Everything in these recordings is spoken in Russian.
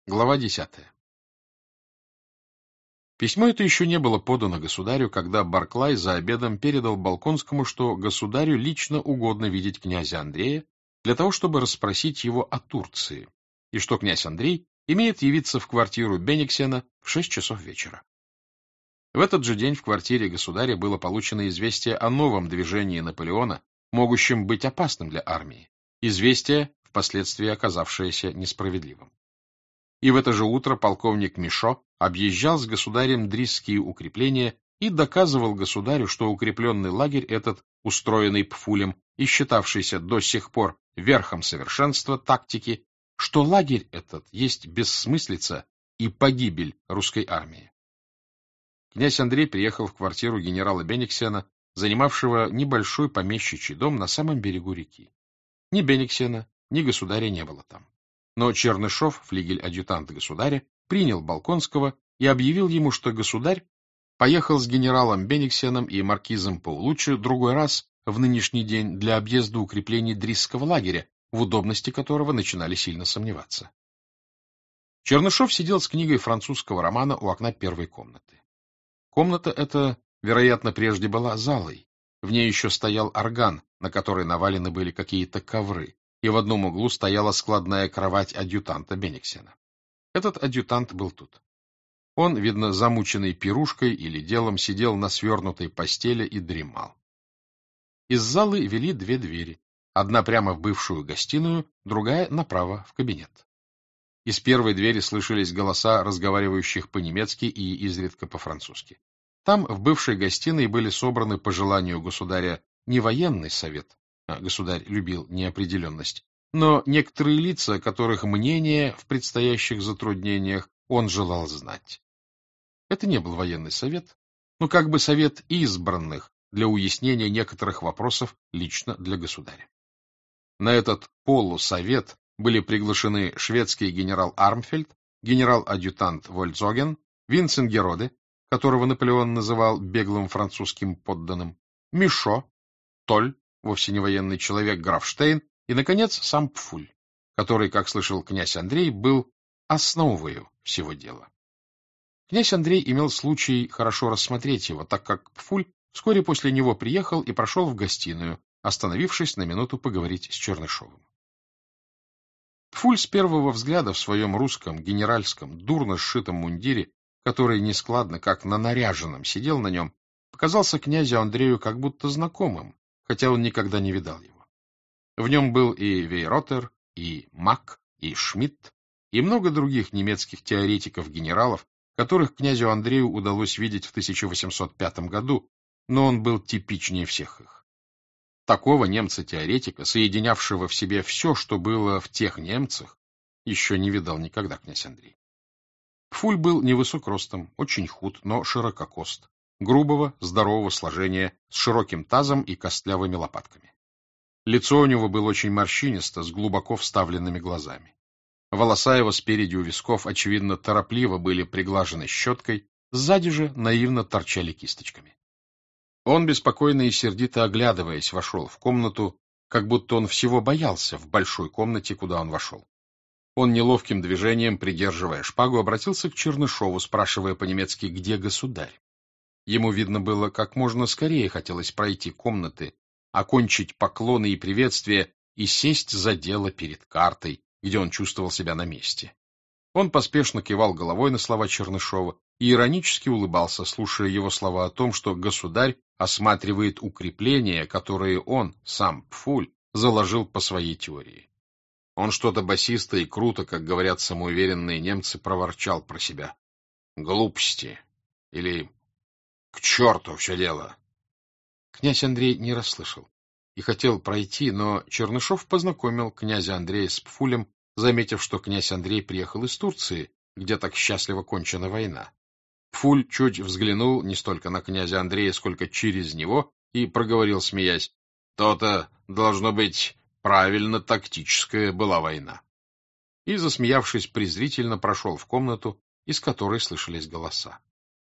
Глава 10. Письмо это еще не было подано государю, когда Барклай за обедом передал Болконскому, что государю лично угодно видеть князя Андрея для того, чтобы расспросить его о Турции, и что князь Андрей имеет явиться в квартиру Бениксена в 6 часов вечера. В этот же день в квартире государя было получено известие о новом движении Наполеона, могущем быть опасным для армии, известие, впоследствии оказавшееся несправедливым. И в это же утро полковник Мишо объезжал с государем дрисские укрепления и доказывал государю, что укрепленный лагерь этот, устроенный Пфулем и считавшийся до сих пор верхом совершенства тактики, что лагерь этот есть бессмыслица и погибель русской армии. Князь Андрей приехал в квартиру генерала Бениксена, занимавшего небольшой помещичий дом на самом берегу реки. Ни Бениксена, ни государя не было там. Но Чернышов, флигель-адъютант государя, принял Болконского и объявил ему, что государь поехал с генералом Бениксеном и маркизом Паулуччи другой раз в нынешний день для объезда укреплений Дрисского лагеря, в удобности которого начинали сильно сомневаться. Чернышов сидел с книгой французского романа у окна первой комнаты. Комната эта, вероятно, прежде была залой. В ней еще стоял орган, на который навалены были какие-то ковры, и в одном углу стояла складная кровать адъютанта Бениксена. Этот адъютант был тут. Он, видно, замученный пирушкой или делом, сидел на свернутой постели и дремал. Из залы вели две двери, одна прямо в бывшую гостиную, другая направо в кабинет. Из первой двери слышались голоса разговаривающих по-немецки и изредка по-французски. Там, в бывшей гостиной, были собраны по желанию государя не военный совет, государь любил неопределенность, но некоторые лица, которых мнение в предстоящих затруднениях он желал знать. Это не был военный совет, но как бы совет избранных для уяснения некоторых вопросов лично для государя. На этот полусовет были приглашены шведский генерал Армфельд, генерал-адъютант Вольцоген, Винценгероде, которого Наполеон называл беглым французским подданным, Мишо, Толь, вовсе не военный человек, граф Штейн, и, наконец, сам Пфуль, который, как слышал князь Андрей, был основою всего дела. Князь Андрей имел случай хорошо рассмотреть его, так как Пфуль вскоре после него приехал и прошел в гостиную, остановившись на минуту поговорить с Чернышовым. Пфуль с первого взгляда в своем русском, генеральском, дурно сшитом мундире, который нескладно, как на наряженном, сидел на нем, показался князю Андрею как будто знакомым, хотя он никогда не видал его. В нем был и Вейротер, и Мак, и Шмидт, и много других немецких теоретиков-генералов, которых князю Андрею удалось видеть в 1805 году, но он был типичнее всех их. Такого немца-теоретика, соединявшего в себе все, что было в тех немцах, еще не видал никогда князь Андрей. Пфуль был невысок ростом, очень худ, но ширококост, грубого, здорового сложения, с широким тазом и костлявыми лопатками. Лицо у него было очень морщинисто, с глубоко вставленными глазами. Волоса его спереди у висков, очевидно, торопливо были приглажены щеткой, сзади же наивно торчали кисточками. Он, беспокойно и сердито оглядываясь, вошел в комнату, как будто он всего боялся в большой комнате, куда он вошел. Он неловким движением, придерживая шпагу, обратился к Чернышову, спрашивая по-немецки, где государь. Ему, видно было, как можно скорее хотелось пройти комнаты, окончить поклоны и приветствия и сесть за дело перед картой, где он чувствовал себя на месте. Он поспешно кивал головой на слова Чернышова и иронически улыбался, слушая его слова о том, что государь осматривает укрепления, которые он, сам Пфуль, заложил по своей теории. Он что-то басисто и круто, как говорят самоуверенные немцы, проворчал про себя. Глупости. Или к черту все дело. Князь Андрей не расслышал и хотел пройти, но Чернышов познакомил князя Андрея с Пфулем, заметив, что князь Андрей приехал из Турции, где так счастливо кончена война. Пфуль чуть взглянул не столько на князя Андрея, сколько через него, и проговорил, смеясь, «То-то, должно быть, правильно тактическая была война». И, засмеявшись презрительно, прошел в комнату, из которой слышались голоса.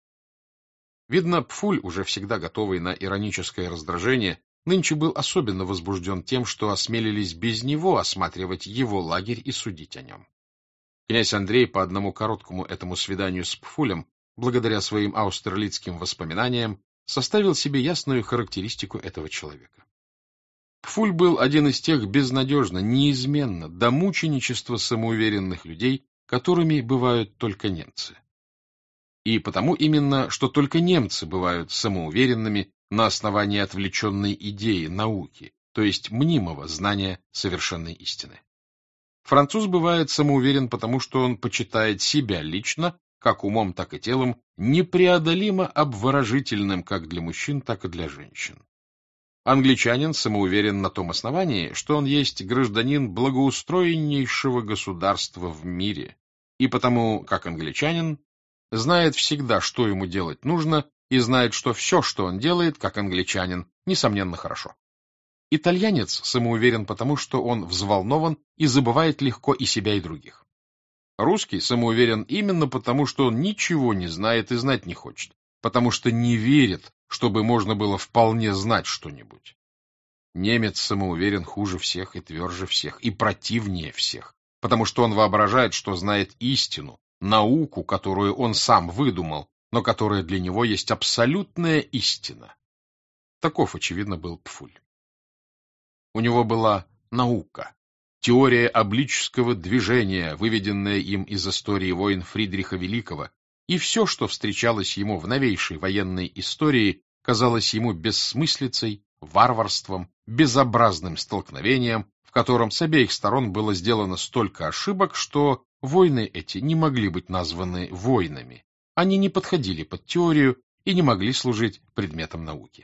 Видно, Пфуль, уже всегда готовый на ироническое раздражение, нынче был особенно возбужден тем, что осмелились без него осматривать его лагерь и судить о нем. Князь Андрей по одному короткому этому свиданию с Пфулем, благодаря своим аустерлицким воспоминаниям, составил себе ясную характеристику этого человека. Пфуль был один из тех безнадежно, неизменно, до мученичества самоуверенных людей, которыми бывают только немцы. И потому именно, что только немцы бывают самоуверенными на основании отвлеченной идеи, науки, то есть мнимого знания совершенной истины. Француз бывает самоуверен, потому что он почитает себя лично, как умом, так и телом, непреодолимо обворожительным как для мужчин, так и для женщин. Англичанин самоуверен на том основании, что он есть гражданин благоустроеннейшего государства в мире, и потому, как англичанин, знает всегда, что ему делать нужно, и знает, что все, что он делает, как англичанин, несомненно, хорошо. Итальянец самоуверен потому, что он взволнован и забывает легко и себя, и других. Русский самоуверен именно потому, что он ничего не знает и знать не хочет, потому что не верит, чтобы можно было вполне знать что-нибудь. Немец самоуверен хуже всех и тверже всех, и противнее всех, потому что он воображает, что знает истину, науку, которую он сам выдумал, но которая для него есть абсолютная истина. Таков, очевидно, был Пфуль. У него была наука, теория облического движения, выведенная им из истории войн Фридриха Великого, и все, что встречалось ему в новейшей военной истории, казалось ему бессмыслицей, варварством, безобразным столкновением, в котором с обеих сторон было сделано столько ошибок, что войны эти не могли быть названы войнами. Они не подходили под теорию и не могли служить предметом науки.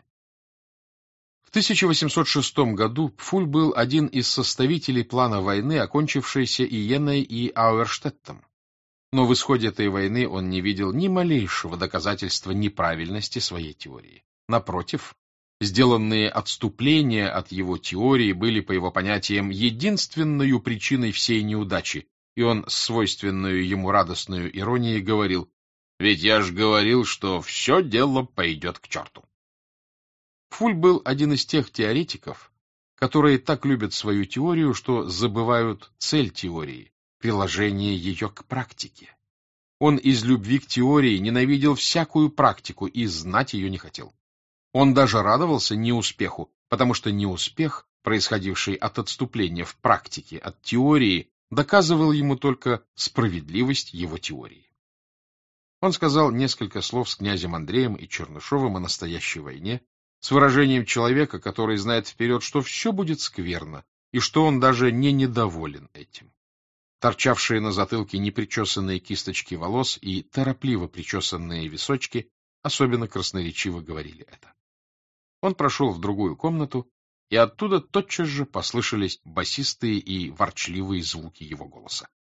В 1806 году Пфуль был один из составителей плана войны, окончившейся Иенной и Ауэрштеттом. Но в исходе этой войны он не видел ни малейшего доказательства неправильности своей теории. Напротив, сделанные отступления от его теории были, по его понятиям, единственной причиной всей неудачи, и он с свойственной ему радостной иронией говорил: «Ведь я ж говорил, что все дело пойдет к черту». Пфуль был один из тех теоретиков, которые так любят свою теорию, что забывают цель теории, приложение ее к практике. Он из любви к теории ненавидел всякую практику и знать ее не хотел. Он даже радовался неуспеху, потому что неуспех, происходивший от отступления в практике от теории, доказывал ему только справедливость его теории. Он сказал несколько слов с князем Андреем и Чернышовым о настоящей войне, с выражением человека, который знает вперед, что все будет скверно, и что он даже не недоволен этим. Торчавшие на затылке непричесанные кисточки волос и торопливо причесанные височки особенно красноречиво говорили это. Он прошел в другую комнату, и оттуда тотчас же послышались басистые и ворчливые звуки его голоса.